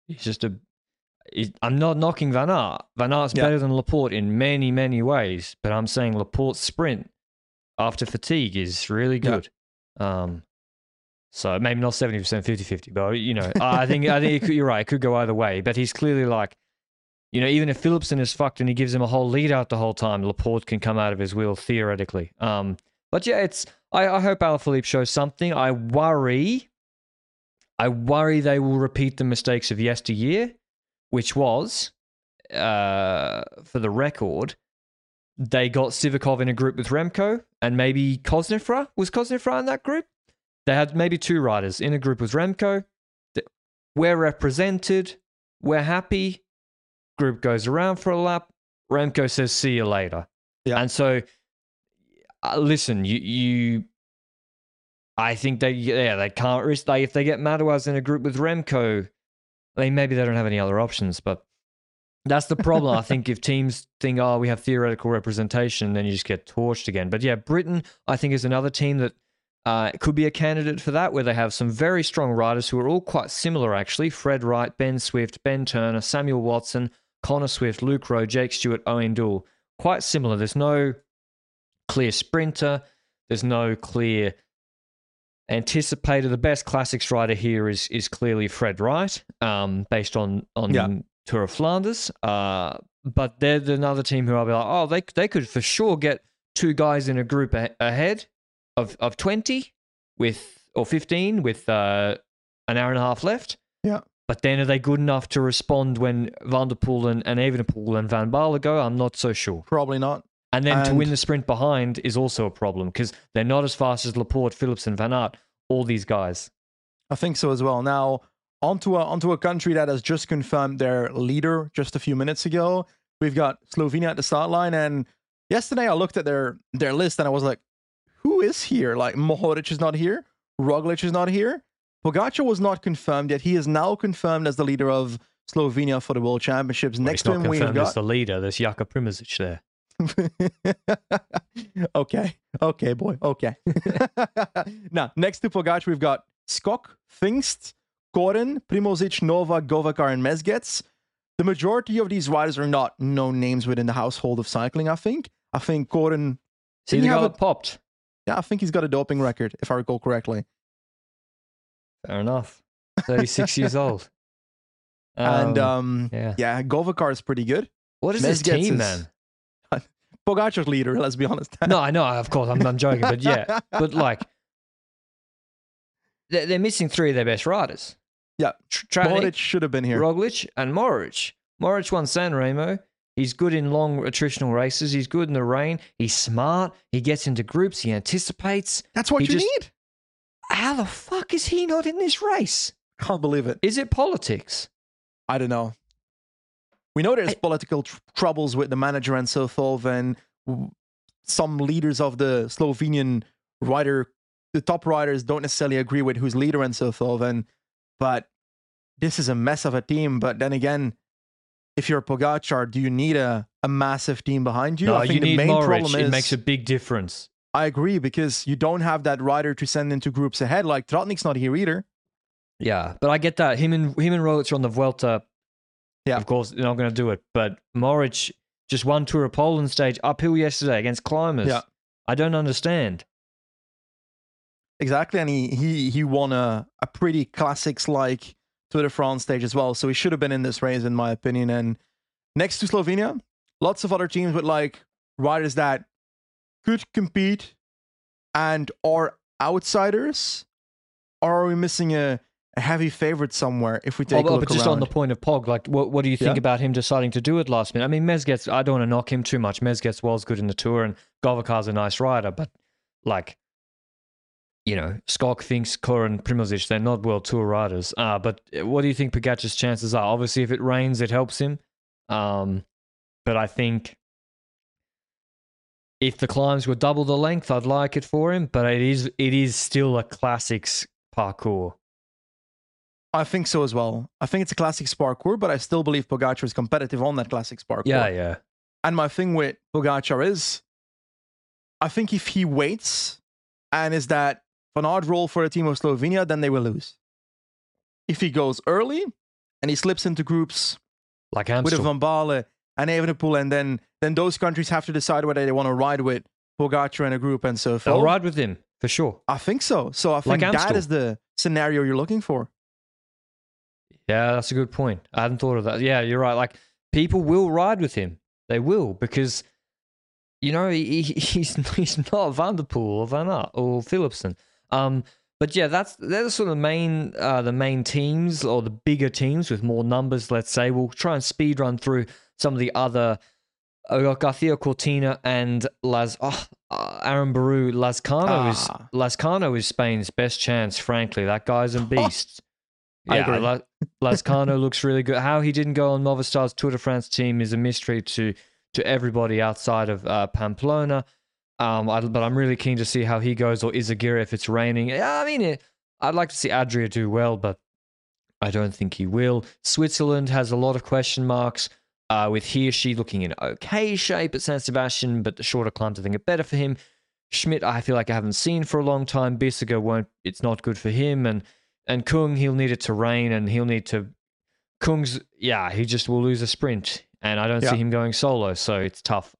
I'm not knocking Van Aert. Van Aert's better than Laporte in many, many ways, but I'm saying Laporte's sprint after fatigue is really good. Yeah. So maybe not 70%, 50-50, but, I think you're right. It could go either way, but he's clearly like, even if Philipsen is fucked and he gives him a whole lead out the whole time, Laporte can come out of his wheel theoretically. But yeah, I hope Alaphilippe shows something. I worry they will repeat the mistakes of yesteryear, which was, for the record, they got Sivakov in a group with Remco and maybe Kosnefra. Was Kosnefra in that group? They had maybe two riders in a group with Remco. We're represented. We're happy. Group goes around for a lap. Remco says, see you later. Yeah. And so, listen, I think they can't risk. If they get Madouas in a group with Remco, maybe they don't have any other options, but that's the problem. I think if teams think, we have theoretical representation, then you just get torched again. But yeah, Britain, I think, is another team that could be a candidate for that, where they have some very strong riders who are all quite similar, actually. Fred Wright, Ben Swift, Ben Turner, Samuel Watson, Connor Swift, Luke Rowe, Jake Stewart, Owen Doull. Quite similar. There's no clear sprinter. There's no clear anticipator. The best classics rider here is clearly Fred Wright, based on Tour of Flanders. But they're another team who I'll be like, they could for sure get two guys in a group ahead of 20 or 15 with an hour and a half left. Yeah. But then are they good enough to respond when Van der Poel and Evenepoel and Van Baarle go? I'm not so sure. Probably not. And then to win the sprint behind is also a problem because they're not as fast as Laporte, Philipsen, Van Aert, all these guys. I think so as well. Now, onto a country that has just confirmed their leader just a few minutes ago. We've got Slovenia at the start line. And yesterday I looked at their list and I was like, who is here? Like, Mohoric is not here. Roglic is not here. Pogacar was not confirmed yet. He is now confirmed as the leader of Slovenia for the World Championships. Next to him, we've got... as the leader. There's Jaka Primožič there. Okay, boy. Okay. Now, next to Pogacar, we've got Skok, Pfingst, Koren, Primožič, Nova, Govakar, and Mezgec. The majority of these riders are not known names within the household of cycling, I think. I think Koren... See, the guy popped. Yeah, I think he's got a doping record, if I recall correctly. Fair enough. 36 years old. And Govakar is pretty good. What is this team, man? Pogacar's leader, let's be honest. No, I know, of course, I'm joking, but yeah. But like, they're missing three of their best riders. Yeah, Mohoric should have been here. Roglic and Mohoric. Mohoric won San Remo. He's good in long attritional races. He's good in the rain. He's smart. He gets into groups. He anticipates. That's what you need. How the fuck is he not in this race? Can't believe it. Is it politics? I don't know. We know there's political troubles with the manager and so forth, and some leaders of the Slovenian rider, the top riders, don't necessarily agree with who's leader and so forth. But this is a mess of a team. But then again, if you're Pogacar, do you need a massive team behind you? No, I think you need the main problem is, it makes a big difference. I agree, because you don't have that rider to send into groups ahead. Like, Trotnik's not here either. Yeah, but I get that. Him and Roglic are on the Vuelta. Yeah. Of course, they're not going to do it. But Mohoric just won Tour of Poland stage uphill yesterday against climbers. Yeah. I don't understand. Exactly, and he won a pretty classics-like Tour de France stage as well, so he should have been in this race, in my opinion. And next to Slovenia, lots of other teams with like riders that could compete and are outsiders. Or are we missing a heavy favorite somewhere if we take a look but just around? On the point of Pog, like, what do you think about him deciding to do it last minute? I mean, Mezgec, I don't want to knock him too much. Mezgec was good in the Tour, and Govakar's a nice rider, but like, Skok thinks Kor and Primožič, they're not World Tour riders. But what do you think Pogačar's chances are? Obviously, if it rains, it helps him. But I think if the climbs were double the length, I'd like it for him. But it is still a classics parcours. I think so as well. I think it's a classics parcours, but I still believe Pogačar is competitive on that classics parcours. Yeah. And my thing with Pogačar is, I think if he waits and is that Van Aert role for the team of Slovenia, then they will lose. If he goes early and he slips into groups like Amstel, with Van Baarle and Evenepoel, and then those countries have to decide whether they want to ride with Pogačar in a group and so forth. They'll ride with him, for sure. I think so. So I think that is the scenario you're looking for. Yeah, that's a good point. I hadn't thought of that. Yeah, you're right. Like, people will ride with him. They will, because, he's not Van der Poel or Van Aert or Philipsen. But yeah, they're sort of the main teams, or the bigger teams with more numbers, let's say. We'll try and speed run through some of the other. Garcia Cortina and Aaron Baru. Lazcano is Spain's best chance, frankly. That guy's a beast. Yeah, Lazcano looks really good. How he didn't go on Movistar's Tour de France team is a mystery to everybody outside of Pamplona. But I'm really keen to see how he goes, or Izagirre if it's raining. I mean, I'd like to see Adria do well, but I don't think he will. Switzerland has a lot of question marks, with Hirschi looking in okay shape at San Sebastian, but the shorter climbs I think are better for him. Schmidt, I feel like I haven't seen for a long time. Bissiger it's not good for him. And Kung, he'll need it to rain, and he'll need to... he just will lose a sprint, and I don't see him going solo, so it's tough.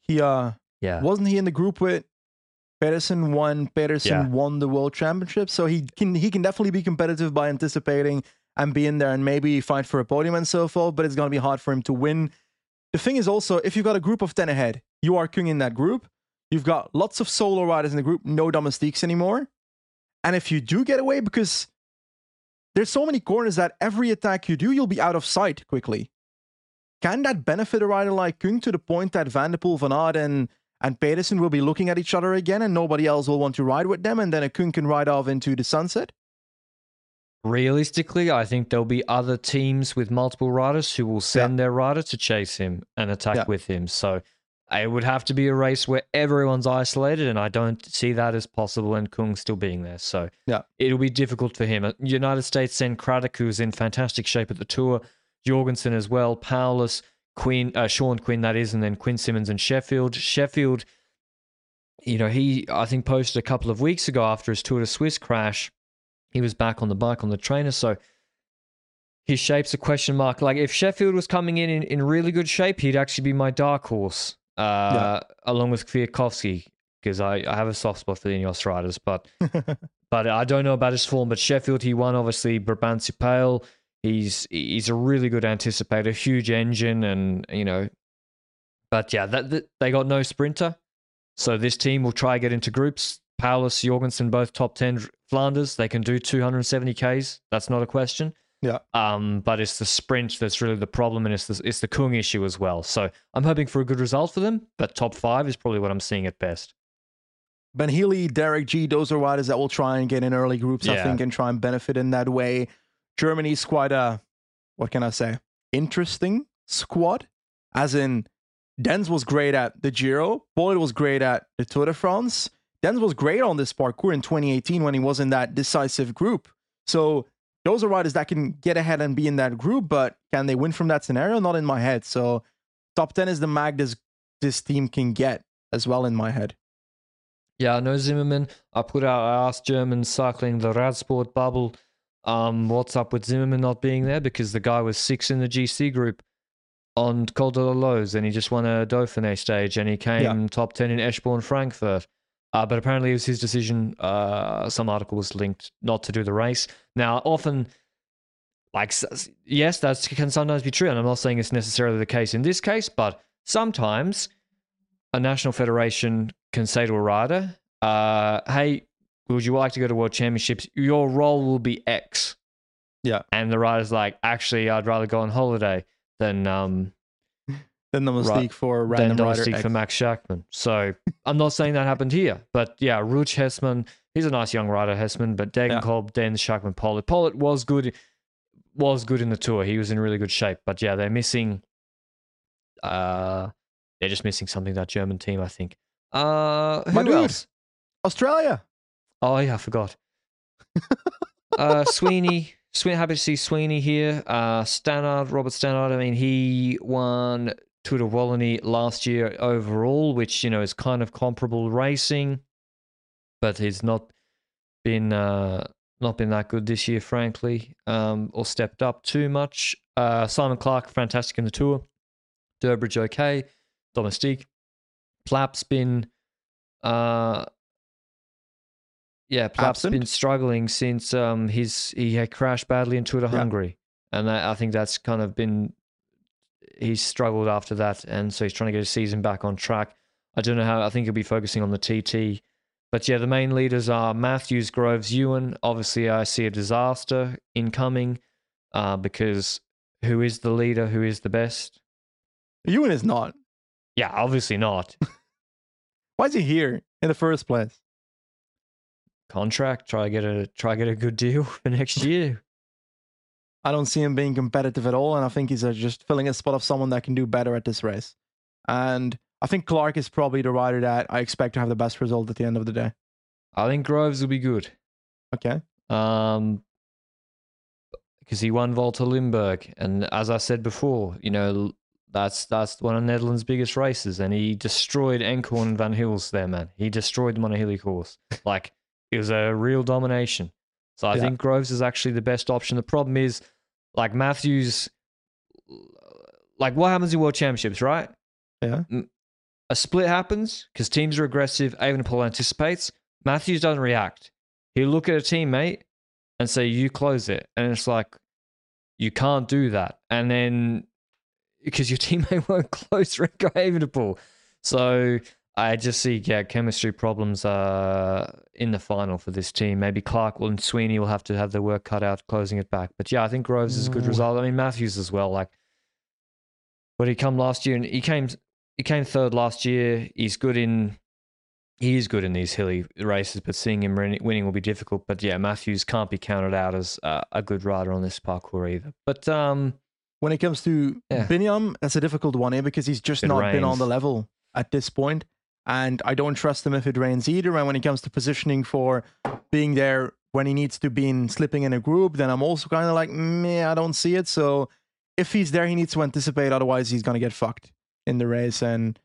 Wasn't he in the group with Pedersen won the World Championship, so he can definitely be competitive by anticipating and be in there and maybe fight for a podium and so forth, but it's going to be hard for him to win. The thing is also, if you've got a group of 10 ahead, you are Kung in that group, you've got lots of solo riders in the group, no domestiques anymore, and if you do get away, because there's so many corners that every attack you do, you'll be out of sight quickly. Can that benefit a rider like Kung to the point that Van der Poel, Van Aert, and Pedersen will be looking at each other again, and nobody else will want to ride with them, and then a Kung can ride off into the sunset? Realistically, I think there'll be other teams with multiple riders who will send their rider to chase him and attack with him. So it would have to be a race where everyone's isolated, and I don't see that as possible, and Kung still being there. So it'll be difficult for him. United States send Craddock, who's in fantastic shape at the Tour, Jorgensen as well, Paulus, Sean Quinn, that is, and then Quinn Simmons and Sheffield. Sheffield, he, I think, posted a couple of weeks ago after his Tour de Suisse crash, he was back on the bike on the trainer, so his shape's a question mark. Like, if Sheffield was coming in really good shape, he'd actually be my dark horse, along with Kwiatkowski, because I have a soft spot for the Ineos riders, but I don't know about his form. But Sheffield, he won, obviously, Brabantse Pijl. He's a really good anticipator, huge engine, and, but yeah, they got no sprinter, so this team will try to get into groups. Paulus, Jorgensen, both top 10 Flanders. They can do 270 Ks. That's not a question. Yeah. But it's the sprint that's really the problem, and it's the Kung issue as well. So I'm hoping for a good result for them, but top 5 is probably what I'm seeing at best. Ben Healy, Derek G, those are riders that will try and get in early groups, I think, and try and benefit in that way. Germany's quite a, interesting squad. As in, Dens was great at the Giro. Boyd was great at the Tour de France. Dens was great on this parcours in 2018 when he was in that decisive group. So those are riders that can get ahead and be in that group, but can they win from that scenario? Not in my head. So top 10 is the mag this team can get as well in my head. Yeah, no Zimmerman. I asked German cycling the Radsport bubble, what's up with Zimmerman not being there, because the guy was 6 in the GC group on Col de la Loze, and he just won a Dauphiné stage, and he came top 10 in Eschborn Frankfurt. But apparently it was his decision, some article was linked, not to do the race. Now, often, yes, that can sometimes be true, and I'm not saying it's necessarily the case in this case, but sometimes a national federation can say to a rider, hey, would you like to go to World Championships? Your role will be X. Yeah. And the rider's like, actually, I'd rather go on holiday than the Mystique for random rider for Max Schachmann. So I'm not saying that happened here, but yeah, Ruch Hessmann, he's a nice young rider, Hessman, but Degenkolb, Dens, Schachmann, Pollitt. Pollitt was good in the Tour. He was in really good shape. But yeah, they're missing... they're just missing something, that German team, I think. Who else? Australia. Oh, yeah, I forgot. Sweeney. Happy to see Sweeney here. Robert Stannard. I mean, he won Tour de Wallonie last year overall, which, is kind of comparable racing, but he's not been that good this year, frankly, or stepped up too much. Simon Clark, fantastic in the Tour. Durbridge, okay. Domestique. Plapp's been... Plapp's been struggling since he had crashed badly in Tour de Hungary. And I think that's kind of been... He's struggled after that, and so he's trying to get his season back on track. I don't know how... I think he'll be focusing on the TT. But yeah, the main leaders are Matthews, Groves, Ewan. Obviously, I see a disaster incoming because who is the leader? Who is the best? Ewan is not. Yeah, obviously not. Why is he here in the first place? Contract, try get a good deal for next year. I don't see him being competitive at all, and I think he's just filling a spot of someone that can do better at this race. And I think Clark is probably the rider that I expect to have the best result at the end of the day. I think Groves will be good. Okay. Because he won Volta Limburg, and as I said before, that's one of Netherlands' biggest races, and he destroyed Enkhorn and Van Hils there, man. He destroyed them on a hilly course. Like, it was a real domination. So I think Groves is actually the best option. The problem is, like, Matthews, like, what happens in World Championships, right? Yeah. A split happens because teams are aggressive. Evenepoel anticipates. Matthews doesn't react. He'll look at a teammate and say, you close it. And it's like, you can't do that. And then, because your teammate won't close Remco Evenepoel. So I just see, chemistry problems in the final for this team. Maybe Clark and Sweeney will have to have their work cut out closing it back. But yeah, I think Groves is a good result. I mean, Matthews as well. Like, but he come last year, and he came third last year. He is good in these hilly races, but seeing him winning will be difficult. But yeah, Matthews can't be counted out as a good rider on this parkour either. But when it comes to Binyam, that's a difficult one here because he's just not been on the level at this point. And I don't trust him if it rains either. And when it comes to positioning for being there when he needs to be slipping in a group, then I'm also kind of like, I don't see it. So if he's there, he needs to anticipate. Otherwise, he's going to get fucked in the race. And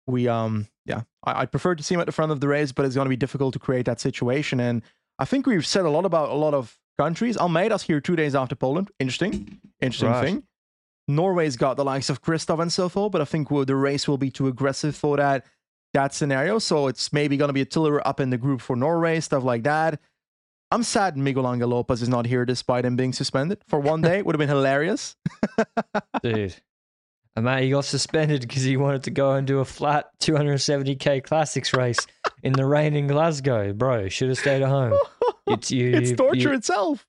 I prefer to see him at the front of the race, but it's going to be difficult to create that situation. And I think we've said a lot about a lot of countries. Almeida's here 2 days after Poland. Interesting thing. Norway's got the likes of Kristoff and so forth, but I think the race will be too aggressive for that scenario. So it's maybe going to be a tiller up in the group for Norway, stuff like that. I'm sad Miguel Angel Lopez is not here despite him being suspended for one day. It would have been hilarious. Dude. And man, he got suspended because he wanted to go and do a flat 270k classics race in the rain in Glasgow. Bro, should have stayed at home. It's torture itself.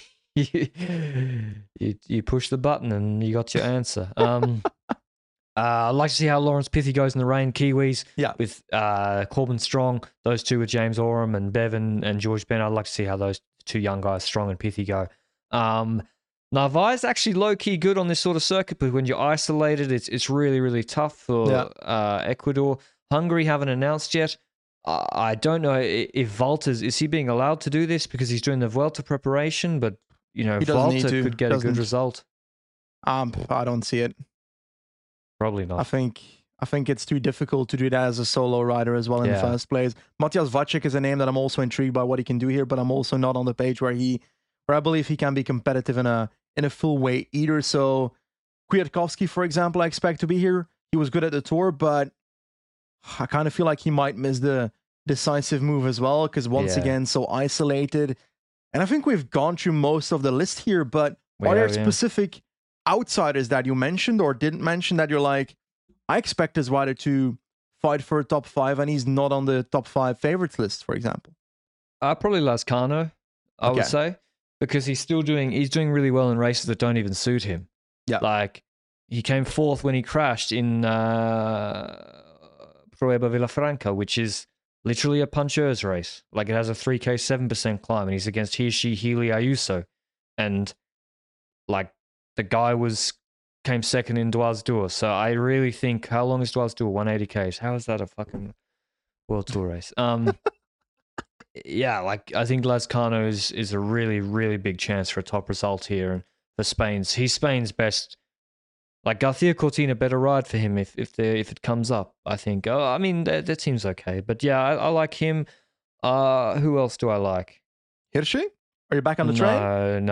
You push the button and you got your answer. I'd like to see how Lawrence Pithy goes in the rain. Kiwis with Corbin Strong. Those two with James Oram and Bevan and George Ben. I'd like to see how those two young guys, Strong and Pithy, go. Narvaez actually low-key good on this sort of circuit, but when you're isolated, it's really, really tough for Ecuador. Hungary haven't announced yet. I don't know if Valters, is he being allowed to do this because he's doing the Vuelta preparation, but Valter could get a good result. I don't see it. Probably not. I think it's too difficult to do that as a solo rider as well in the first place. Matthias Vacek is a name that I'm also intrigued by what he can do here, but I'm also not on the page where I believe he can be competitive in a full way either. So Kwiatkowski, for example, I expect to be here. He was good at the Tour, but I kind of feel like he might miss the decisive move as well because once again, so isolated. And I think we've gone through most of the list here, but are there specific outsiders that you mentioned or didn't mention that you're like, I expect this rider to fight for a top 5 and he's not on the top 5 favorites list, for example? Probably Lascano, I would say, because he's doing really well in races that don't even suit him. Yeah. Like, he came 4th when he crashed in Prueba Villafranca, which is literally a puncher's race. Like it has a 3K 7% climb, and he's against Hirschi, Healy, Ayuso, and like the guy came second in Dwars Tour. So I really think, how long is Dwars Tour? 180Ks. How is that a fucking World Tour race? Yeah, like I think Lezcano is a really, really big chance for a top result here, and for he's Spain's best. Like Garcia Cortina, better ride for him if it comes up. I think. I mean, that seems okay, but yeah, I like him. Who else do I like? Hirschi? Are you back on the train?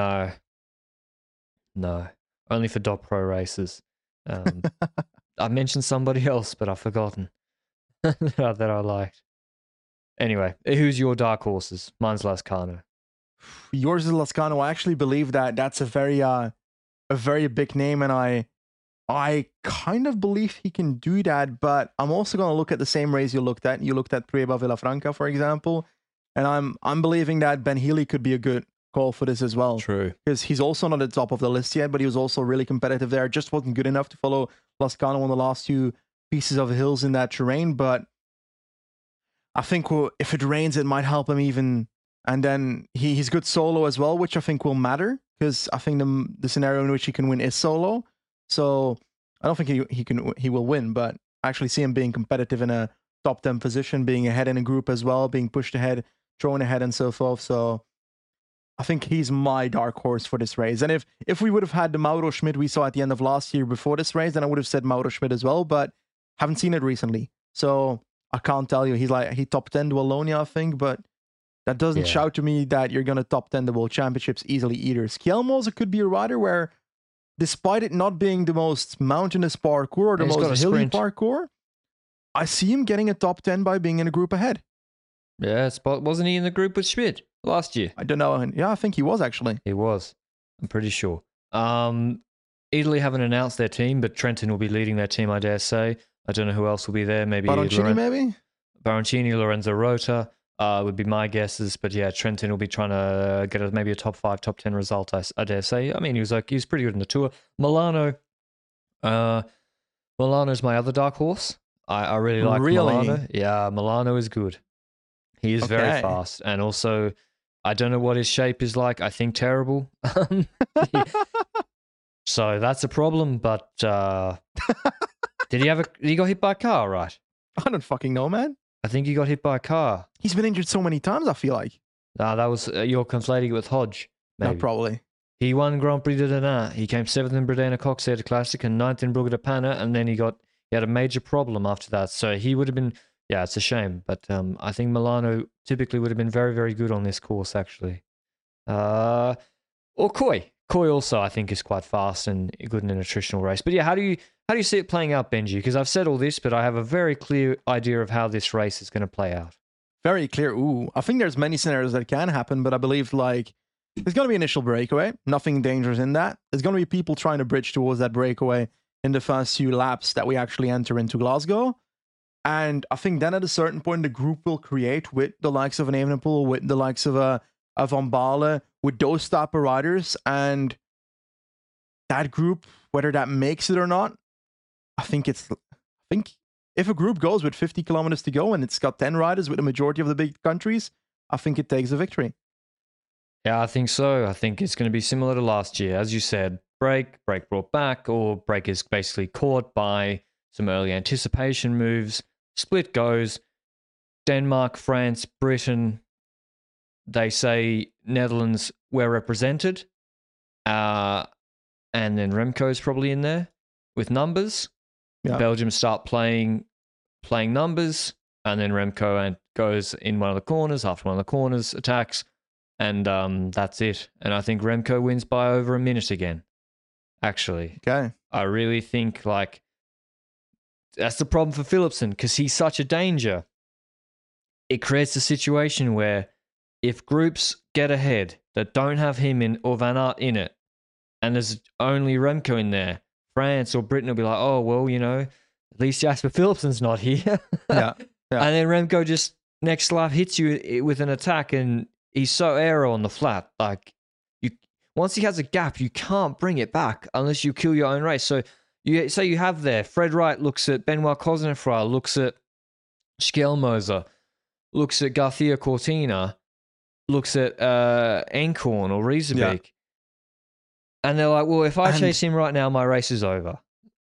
No. Only for Dop Pro races. I mentioned somebody else, but I've forgotten that I liked. Anyway, who's your dark horses? Mine's Lezcano. Yours is Lezcano. I actually believe that's a very big name, and I kind of believe he can do that, but I'm also going to look at the same race you looked at. You looked at Prueba Villafranca, for example, and I'm believing that Ben Healy could be a good call for this as well. True. Because he's also not at the top of the list yet, but he was also really competitive there. Just wasn't good enough to follow Lezcano on the last two pieces of hills in that terrain, but I think if it rains, it might help him even. And then he's good solo as well, which I think will matter, because I think the scenario in which he can win is solo. So I don't think he will win, but I actually see him being competitive in a top 10 position, being ahead in a group as well, being pushed ahead, thrown ahead, and so forth. So I think he's my dark horse for this race. And if we would have had the Mauro Schmid we saw at the end of last year before this race, then I would have said Mauro Schmid as well, but haven't seen it recently. So I can't tell you. He top 10 to Wallonia, I think, but that doesn't shout to me that you're going to top 10 the World Championships easily either. Skjelmose could be a rider where, despite it not being the most mountainous parkour or the most hilly parkour, I see him getting a top 10 by being in a group ahead. Yeah, wasn't he in the group with Schmid last year? I don't know. Yeah, I think he was actually. He was. I'm pretty sure. Italy haven't announced their team, but Trentin will be leading their team, I dare say. I don't know who else will be there. Maybe Baroncini, Lorenzo Rota would be my guesses. But yeah, Trentin will be trying to get maybe a top 5, top 10 result, I dare say. I mean, he was pretty good in the Tour. Milano's my other dark horse. I really like Milano. Yeah, Milano is good. He is very fast. And also, I don't know what his shape is like. I think terrible. So that's a problem. But did he got hit by a car, right? I don't fucking know, man. I think he got hit by a car. He's been injured so many times, I feel like. Nah, that was, you're conflating it with Hodge. Maybe. No, probably. He won Grand Prix de Denain. He came 7th in Bredena Coxeter Classic and 9th in Brugge de Panne, and then he had a major problem after that. So he would have been, yeah, it's a shame. But I think Milano typically would have been very, very good on this course, actually. Or Coy. Coy also, I think, is quite fast and good in an attritional race. But yeah, how do you see it playing out, Benji? Because I've said all this, but I have a very clear idea of how this race is going to play out. Very clear. I think there's many scenarios that can happen, but I believe there's going to be initial breakaway. Nothing dangerous in that. There's going to be people trying to bridge towards that breakaway in the first few laps that we actually enter into Glasgow. And I think then at a certain point, the group will create with the likes of an Evenepoel, with the likes of Van Baarle, with those type of riders. And that group, whether that makes it or not, I think if a group goes with 50 kilometers to go and it's got 10 riders with the majority of the big countries, I think it takes a victory. Yeah, I think so. I think it's going to be similar to last year. As you said, break brought back, or break is basically caught by some early anticipation moves. Split goes. Denmark, France, Britain, they say Netherlands, we're represented. And then Remco's probably in there with numbers. Yeah. Belgium start playing numbers, and then Remco goes in one of the corners, after one of the corners, attacks, and that's it. And I think Remco wins by over a minute again, actually. Okay. I really think that's the problem for Philipsen, because he's such a danger. It creates a situation where if groups get ahead that don't have him in or Van Aert in it, and there's only Remco in there, France or Britain will be like, oh, well, at least Jasper Philipsen's not here. Yeah. And then Remco just next lap hits you with an attack, and he's so aero on the flat. Like, once he has a gap, you can't bring it back unless you kill your own race. So you have there, Fred Wright looks at Benoit Cosnefroy, looks at Skjelmose. looks at Garcia Cortina, looks at Enkhorn or Riesebeek, and they're like, well, if I chase him right now, my race is over.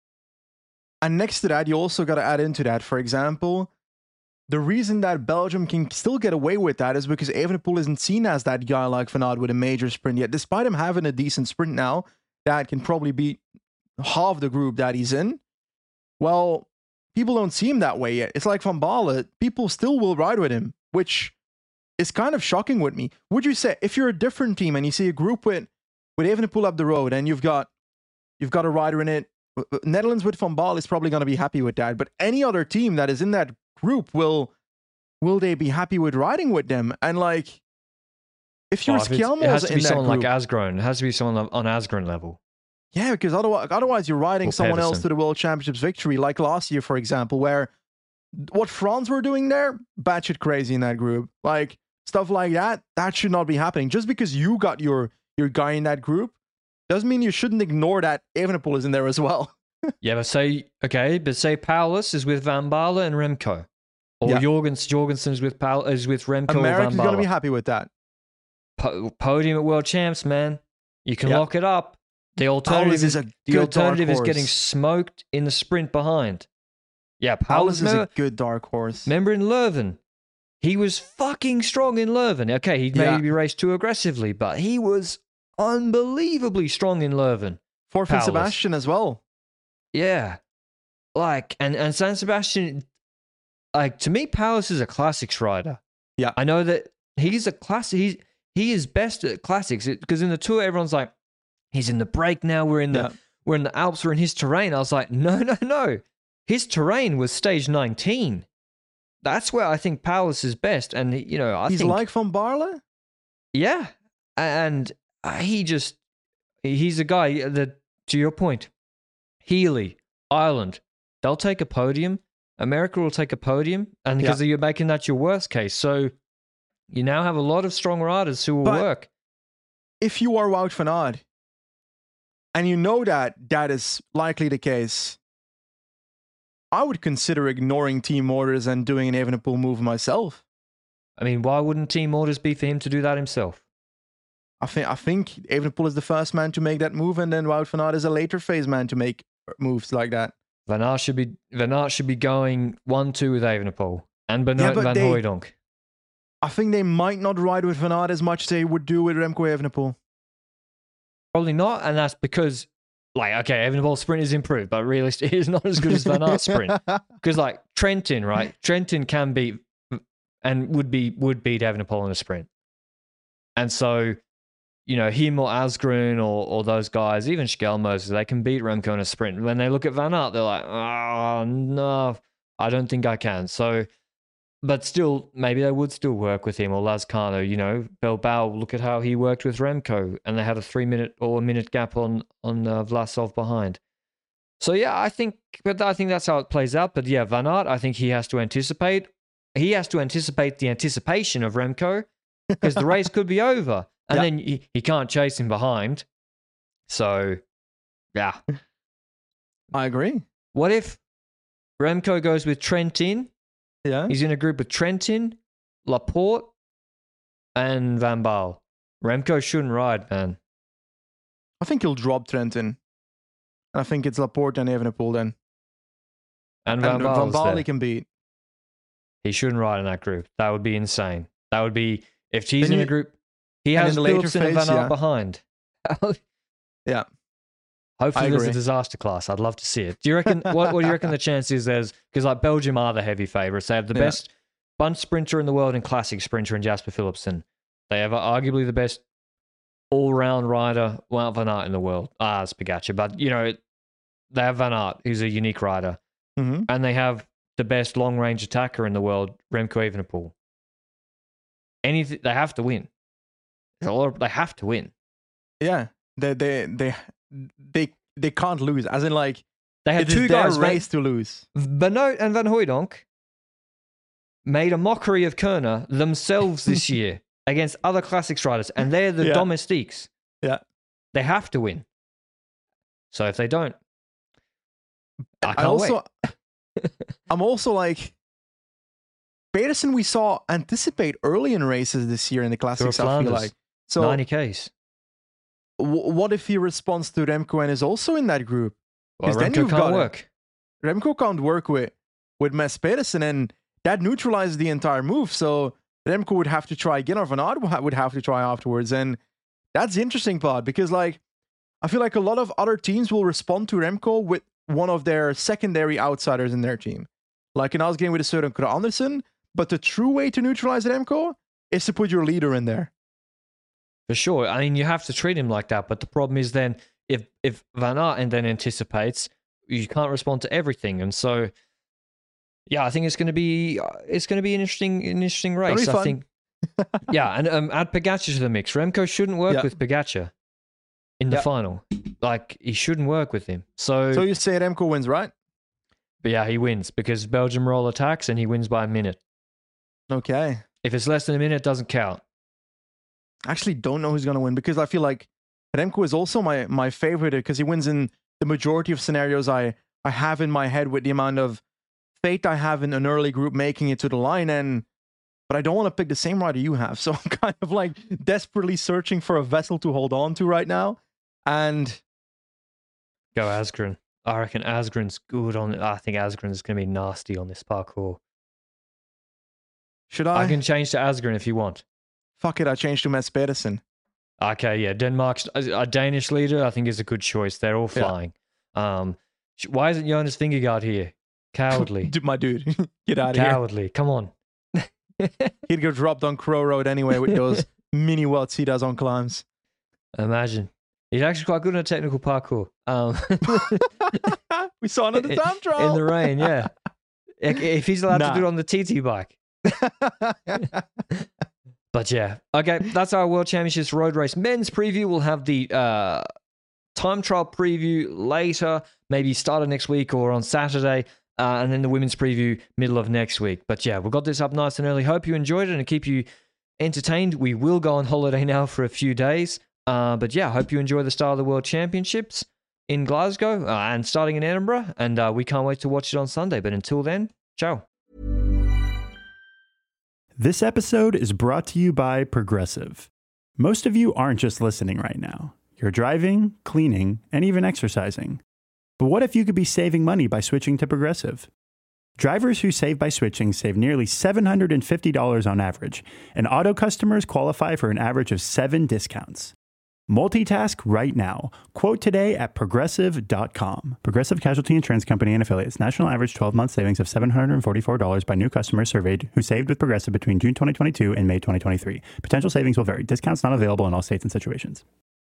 And next to that, you also got to add into that, for example, the reason that Belgium can still get away with that is because Evenepoel isn't seen as that guy like Van Aert with a major sprint yet. Despite him having a decent sprint now, that can probably beat half the group that he's in. Well, people don't see him that way yet. It's like Van Baarle. People still will ride with him, which is kind of shocking with me. Would you say, if you're a different team and you see a group with Evenepoel up the road and you've got a rider in it, Netherlands with Van Baarle is probably going to be happy with that. But any other team that is in that group, will they be happy with riding with them? And like, if you're Skjelmose, it has to be someone group, like Asgreen. It has to be someone on Asgreen level. Yeah, because otherwise you're riding someone else to the World Championships victory, like last year, for example, where what France were doing there, batshit crazy in that group. Like, stuff like that should not be happening. Just because you got your guy in that group doesn't mean you shouldn't ignore that Evenepoel is in there as well. Yeah, but say Paulus is with Van Baarle and Remco. Or Jorgensen is with Remco or Van Baarle. America's going to be happy with that. Podium at World Champs, man. You can lock it up. The alternative is getting smoked in the sprint behind. Yeah, Paulus is a good dark horse. Remember in Leuven? He was fucking strong in Leuven. Okay, he maybe raced too aggressively, but he was unbelievably strong in Leuven. For San Sebastian as well. Yeah. Like, and San Sebastian, like, to me, Paulus is a classics rider. Yeah. I know that he's a classic. He is best at classics because in the Tour, everyone's like, he's in the break now. We're in the Alps. We're in his terrain. I was like, no. His terrain was stage 19. That's where I think Paulus is best. And he's like Van Baarle. Yeah, and he's a guy that, to your point, Healy, Ireland, they'll take a podium. America will take a podium, and because you're making that your worst case. So you now have a lot of strong riders who will work. If you are Wout van Aert, and you know that is likely the case, I would consider ignoring team orders and doing an Evenepoel move myself. I mean, why wouldn't team orders be for him to do that himself? I think Evenepoel is the first man to make that move, and then Wout van Aert is a later phase man to make moves like that. Van Aert should be going 1-2 with Evenepoel and Benoot Van Hooijdonk. I think they might not ride with Van Aert as much as they would do with Remco Evenepoel. Probably not, and that's because, like, okay, Evenepoel's sprint is improved, but realistically, it is not as good as Van Aert's sprint. Because, like, Trentin, right? Trentin can beat and would beat Evenepoel in a sprint. And so, him or Asgreen or those guys, even Skjelmose, they can beat Remco in a sprint. When they look at Van Aert, they're like, oh, no, I don't think I can. So, but still, maybe they would still work with him, or Lazcano, Bilbao, look at how he worked with Remco, and they had a 3-minute or a minute gap on Vlasov behind. So yeah, I think that's how it plays out. But yeah, Van Aert, I think he has to anticipate. He has to anticipate the anticipation of Remco, because the race could be over, and then he can't chase him behind. So, yeah. I agree. What if Remco goes with Trentin? Yeah. He's in a group with Trentin, Laporte, and Van Baarle. Remco shouldn't ride, man. I think he'll drop Trentin. I think it's Laporte and Evenepoel then. And Van Baarle he can beat. He shouldn't ride in that group. That would be insane. That would be, if he's in a group, he has Philipsen and Van Aert behind. Yeah. Hopefully there's a disaster class. I'd love to see it. Do you reckon, what do you reckon the chance is there's, because like Belgium are the heavy favourites. They have the best bunch sprinter in the world and classic sprinter in Jasper Philipsen. They have arguably the best all-round rider, Wout van Aert in the world. It's Pogačar. But, they have Van Aert, who's a unique rider. Mm-hmm. And they have the best long-range attacker in the world, Remco Evenepoel. They have to win. They have to win. Yeah. They can't lose. As in, like, they have two guys race to lose. Benoot and Van Hooijdonk made a mockery of Kerner themselves this year against other classics riders, and they're the domestiques. Yeah. They have to win. So if they don't, I can't wait. I'm also like, Pedersen we saw anticipate early in races this year in the classics, I feel like. So 90Ks. What if he responds to Remco and is also in that group? Well, Remco can't work. Remco can't work with Mats Pedersen, and that neutralizes the entire move. So Remco would have to try again, or Van Aert would have to try afterwards. And that's the interesting part, because like I feel like a lot of other teams will respond to Remco with one of their secondary outsiders in their team. Like in Asgreen with a certain Kragh Andersen, but the true way to neutralize Remco is to put your leader in there. For sure. I mean, you have to treat him like that. But the problem is then if Van Aert then anticipates, you can't respond to everything. And so, yeah, I think it's going to be an interesting race. I think. Yeah, and add Pogacar to the mix. Remco shouldn't work with Pogacar in the final. Like, he shouldn't work with him. So you say Remco wins, right? But yeah, he wins because Belgium roll attacks and he wins by a minute. Okay. If it's less than a minute, it doesn't count. I actually don't know who's going to win, because I feel like Remco is also my favorite, because he wins in the majority of scenarios I have in my head, with the amount of faith I have in an early group making it to the line. But I don't want to pick the same rider you have. So I'm kind of like desperately searching for a vessel to hold on to right now. And go Asgreen. I reckon Asgreen's good on it. I think Asgreen's going to be nasty on this parcours. Should I? I can change to Asgreen if you want. Fuck it, I changed to Mats Pedersen. Okay, yeah. Denmark's a Danish leader, I think, is a good choice. They're all flying. Yeah. Why isn't Jonas Vingegaard here? Cowardly. My dude, get out of here. Cowardly, come on. He'd go dropped on Crow Road anyway with those mini welts he does on climbs. Imagine. He's actually quite good on a technical parkour. We saw another time trial. In the rain, yeah. If he's allowed to do it on the TT bike. But yeah, okay, that's our World Championships road race men's preview. We'll have the time trial preview later, maybe start of next week or on Saturday, and then the women's preview middle of next week. But yeah, we got this up nice and early. Hope you enjoyed it and keep you entertained. We will go on holiday now for a few days, but yeah, hope you enjoy the start of the World Championships in Glasgow and starting in Edinburgh, and we can't wait to watch it on Sunday. But until then, ciao. This episode is brought to you by Progressive. Most of you aren't just listening right now. You're driving, cleaning, and even exercising. But what if you could be saving money by switching to Progressive? Drivers who save by switching save nearly $750 on average, and auto customers qualify for an average of 7 discounts. Multitask right now. Quote today at Progressive.com. Progressive Casualty Insurance Company and Affiliates. National average 12-month savings of $744 by new customers surveyed who saved with Progressive between June 2022 and May 2023. Potential savings will vary. Discounts not available in all states and situations.